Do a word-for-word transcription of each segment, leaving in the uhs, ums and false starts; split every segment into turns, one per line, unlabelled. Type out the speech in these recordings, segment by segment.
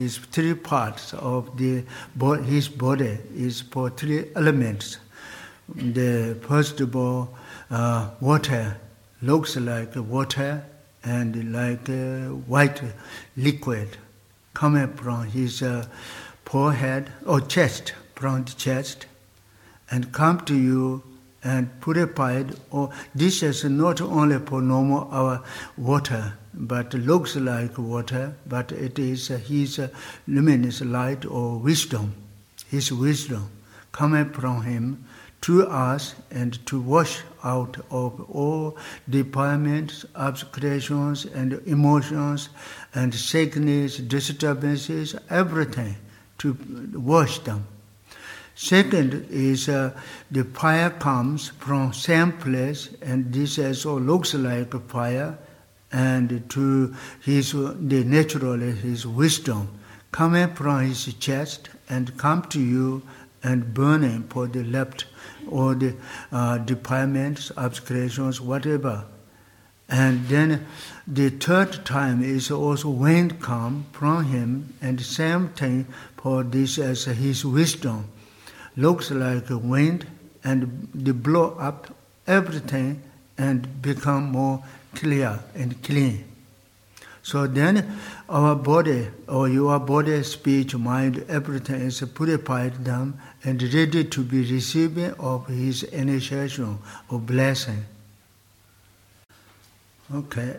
His three parts of the his body is for three elements. The first of all, uh, water looks like water and like uh, white liquid coming from his uh, forehead or chest, from the chest, and come to you and purified. Or this is not only for normal our water, but looks like water, but it is uh, his uh, luminous light or wisdom, his wisdom coming from him to us and to wash out of all defilements, obscurations and emotions and sickness, disturbances, everything, to wash them. Second is uh, the fire comes from same place, and this also looks like fire, and to his the naturally his wisdom coming from his chest and come to you and burning for the left or the uh, defilements, obscurations, whatever. And then the third time is also wind come from him, and same thing for this as his wisdom. Looks like a wind, and they blow up everything and become more clear and clean. So then our body, or your body, speech, mind, everything is purified them and ready to be receiving of his initiation or blessing. Okay.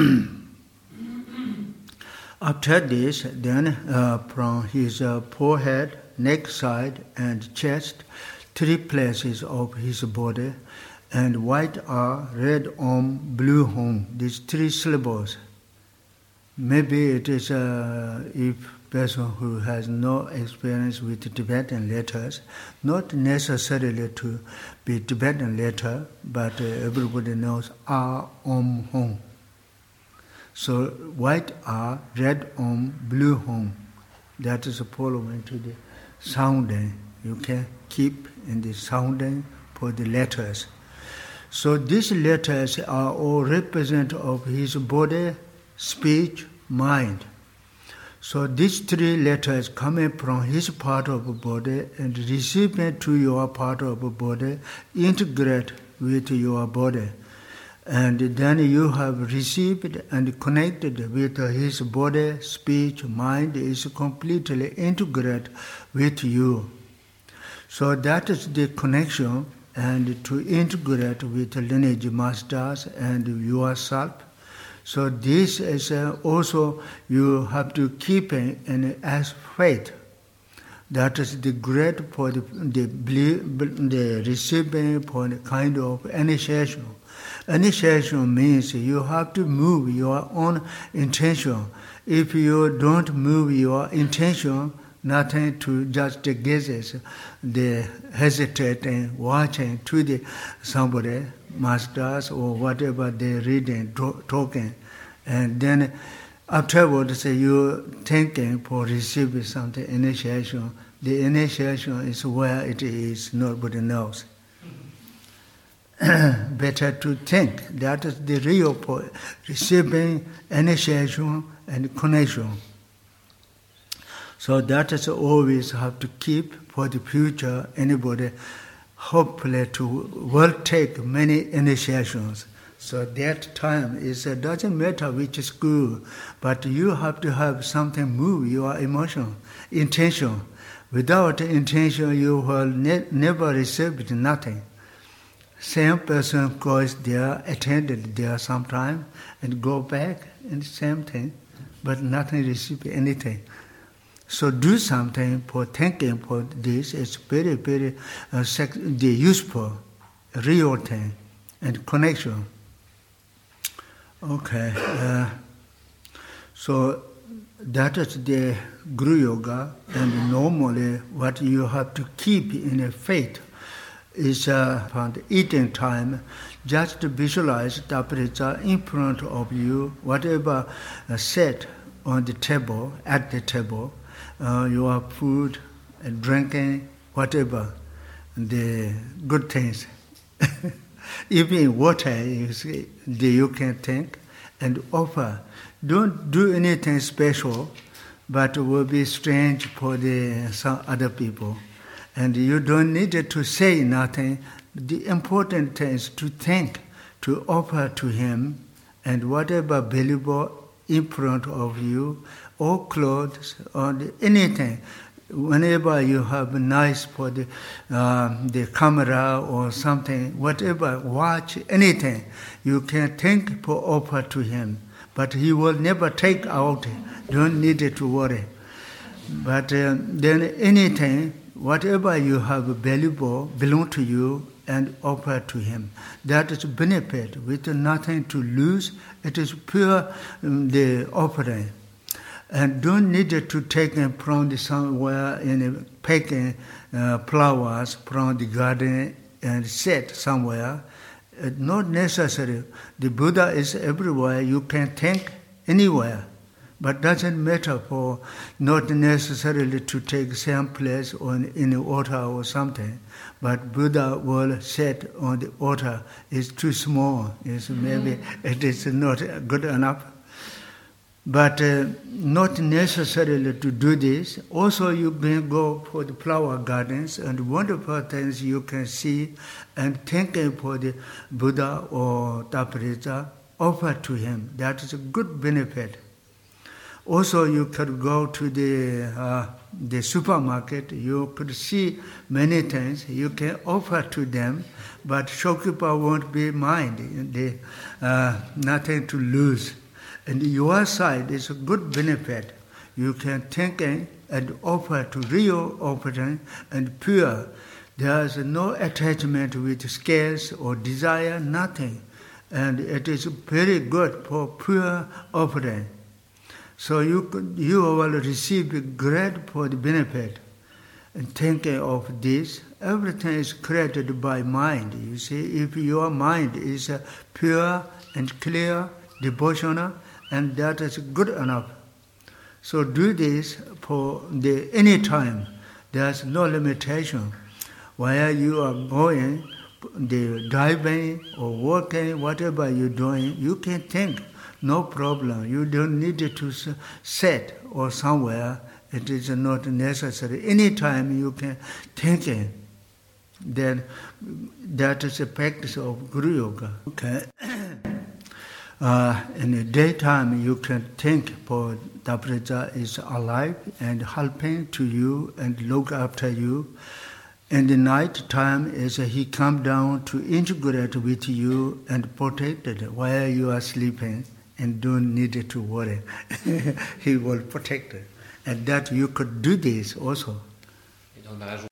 After this, then uh, from his uh, forehead, neck side and chest, three places of his body, and white are red om, blue hom, these three syllables. Maybe it is uh, if person who has no experience with Tibetan letters, not necessarily to be Tibetan letter, but uh, everybody knows A, Om, Hom. So white A, red Om, blue Hom. That is following to the sounding. You can keep in the sounding for the letters. So these letters are all represent of his body, speech, mind. So these three letters coming from his part of the body and receiving to your part of the body, integrate with your body. And then you have received and connected with his body, speech, mind is completely integrated with you. So that is the connection, and to integrate with lineage masters and yourself. So this is uh, also you have to keep in, in as faith. That is the great for the, the, the receiving for the kind of initiation. Initiation means you have to move your own intention. If you don't move your intention, nothing to just guesses, the hesitating, watching to the somebody, masters or whatever they reading, talking, and then afterwards you thinking for receiving something, initiation. The initiation is where it is, nobody knows. Better to think. That is the real for receiving initiation and connection. So that is always have to keep for the future. Anybody hopefully to will take many initiations. So that time is it doesn't matter which school, but you have to have something move your emotion, intention. Without intention, you will ne- never receive nothing. Same person goes there, attended there sometime, and go back, and same thing, but nothing receive anything. So do something for thinking for this. It's very, very uh, sec- the useful, real thing, and connection. Okay, uh, so that is the Guru Yoga, and normally what you have to keep in a faith is uh, from the eating time, just to visualize Taparita in front of you, whatever uh, set on the table, at the table, uh, your food and drinking, whatever, the good things. Even water, you see, you can think and offer. Don't do anything special, but it will be strange for the some other people. And you don't need to say nothing. The important thing is to think, to offer to him, and whatever valuable in front of you, or clothes, or the, anything. Whenever you have nice for the uh, the camera or something, whatever, watch, anything, you can think for offer to him. But he will never take out. Don't need to worry. But uh, then anything, whatever you have valuable, belong to you and offer to him. That is benefit with nothing to lose. It is pure um, the offering. And don't need to take it from the somewhere in picking uh, flowers from the garden and set somewhere. It's not necessary. The Buddha is everywhere. You can think anywhere. But doesn't matter for not necessarily to take same place on in the altar or something. But Buddha will set on the altar is too small. It's maybe it is not good enough. But uh, not necessarily to do this. Also, you can go for the flower gardens and wonderful things you can see and thinking for the Buddha or Taparita, offer to him. That is a good benefit. Also, you could go to the uh, the supermarket. You could see many things. You can offer to them, but shopkeeper won't be mind. They, uh, nothing to lose. And your side is a good benefit. You can think and offer to real offering and pure. There is no attachment with scales or desire, nothing. And it is very good for pure offering. So you could, you will receive great for the benefit. And thinking of this, everything is created by mind. You see, if your mind is uh, pure and clear, devotional, and that is good enough. So do this for the any time. There's no limitation. Where you are going, the driving or working, whatever you're doing, you can think, no problem. You don't need to sit or somewhere. It is not necessary. Anytime you can think it. Then that is a practice of Guru Yoga. Okay. Uh, in the daytime, you can think for Taparita is alive and helping to you and look after you. In the night time, is he come down to integrate with you and protect it while you are sleeping, and don't need to worry. He will protect it. And that you could do this also.